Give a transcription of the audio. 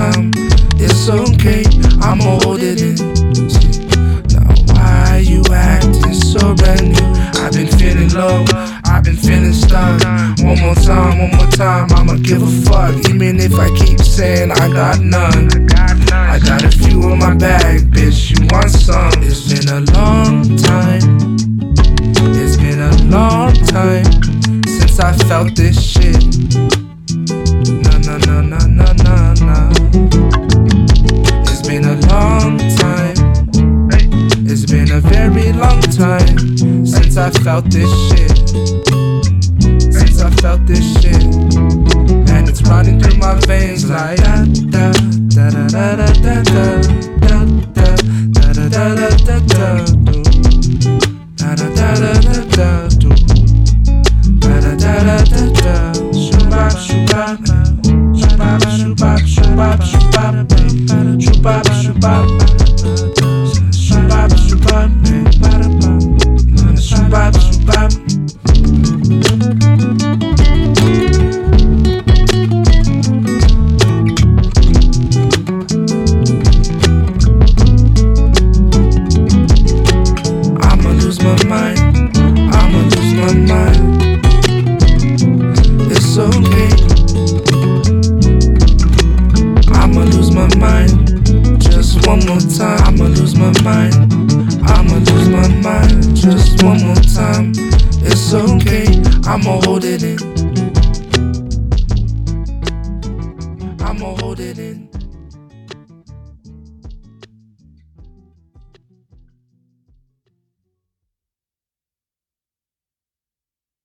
time. It's okay, I'ma hold it in. Now why you acting so brand new? I've been feeling low, I've been feeling stuck. One more time, I'ma give a fuck. Even if I keep saying I got none. I got a few in my bag, bitch, you want some? It's been a long time. It's been a long time since I felt this shit. Nah. It's been a long time. It's been a very long time since I felt this shit. Since I felt this shit. And it's running through my veins like da da da da da da da da da da da da da da da do. Da da da da da da do. Da da da da da da. Shubap shubap. Shubap shubap shubap shubap. Shubap shubap. Shubap shubap. Shubap shubap. I'ma lose my mind. It's okay. I'ma lose my mind. Just one more time. I'ma lose my mind. I'ma lose my mind. Just one more time. It's okay. I'ma hold it in.